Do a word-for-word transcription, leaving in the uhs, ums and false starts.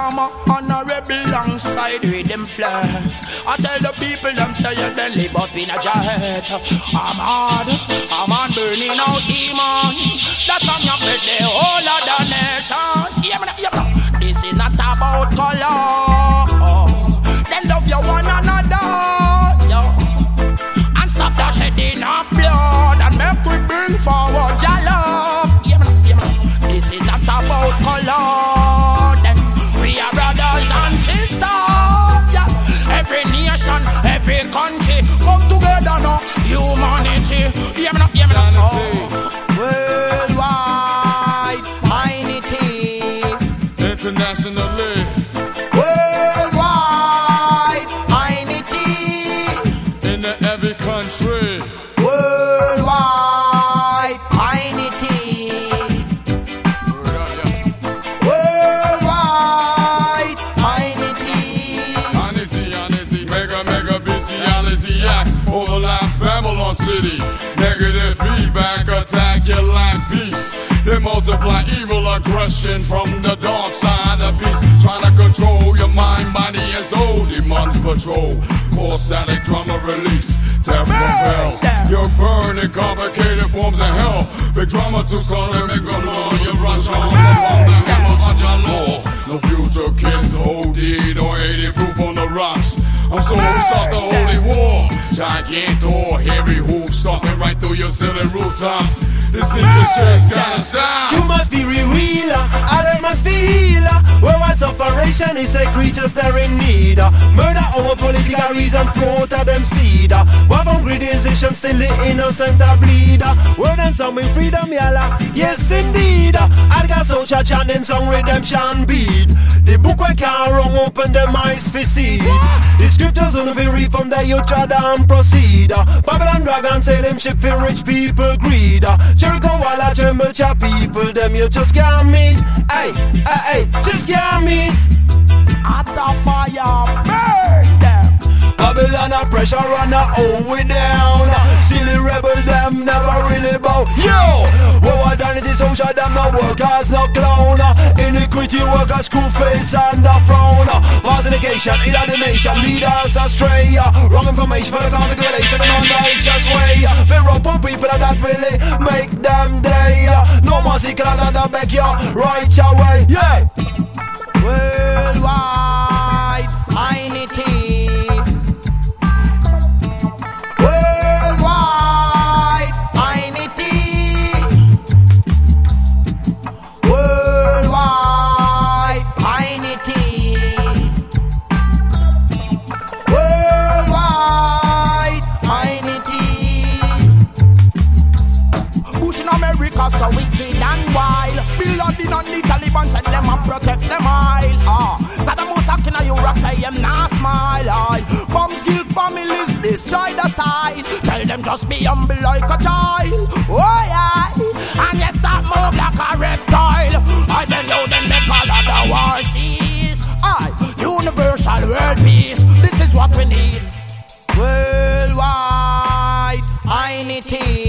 drama on a rebel alongside with them flirt. I tell the people them say you then live up in a jet. I'm hard, I'm on burning out demon. That's on your bed, the whole of the nation. Yeah, man, yeah, man. This is not about color. Then love you one another, yo. And stop the shedding of blood and make we bring forward your love. Yeah, man, yeah, man. This is not about color. Then we are brothers and sisters. Yeah. Every nation, every country come together now. Humanity. Yeah, man, yeah, man. Oh. Worldwide unity. Internationally. Worldwide unity. In every country. Worldwide unity. Worldwide unity. Unity, unity. Mega, mega, bestiality. Acts overlaps Babylon City. Negative feedback attack your life peace. They multiply evil aggression from the dark side of beast. Trying to control your mind, body, and soul. Demons patrol. Core static drama release. Death from hell. You're burning complicated forms of hell. Big drama too solid, make a law. You rush on the hammer under law. No future kids, O D or eighty proof on the rocks. I'm so we start the holy war. Gigantor, heavy hooves stomping right through your silly rooftops. This nigga shit's gotta stop. You must be real, other must be healer. Well, what's operation is a creature they're in need. Murder over political reason, float at them seed. What from gradation, still the innocent are bleed. Word and song with freedom, yalla. Yes, indeed. I got social chanting song redemption beat. The book where can't wrong, open them eyes for see. The scriptures on the very from there you try and proceed. Babylon dragon say them ship for rich people greed. Jericho while I tremble cha people them you just can't meet. Hey, hey, hey, just can't meet. At the fire, burn them. Babylon a pressure and a hold we down. Silly rebel them never really bow. Yo, what what done it is social them no workers no clown. Iniquity workers screw face and a frown. Falsification, inanimation, leaders astray. Wrong information for the consecration and unrighteous way. They rope on people that really make them day. No more secret than the back your right your way. Yeah. Worldwide unity. Worldwide unity. Worldwide unity. Worldwide unity. Bush in America so wicked and wild. Bin Laden and the Taliban said them a protect them all. Ah, Saddam Hussein in Iraq say them nah smile. Aye, bombs kill families, destroy the side. Tell them just be humble like a child. Oh yeah, and you stop move like a reptile. I then know them make all of the war cease. Aye, universal world peace. This is what we need. Worldwide unity.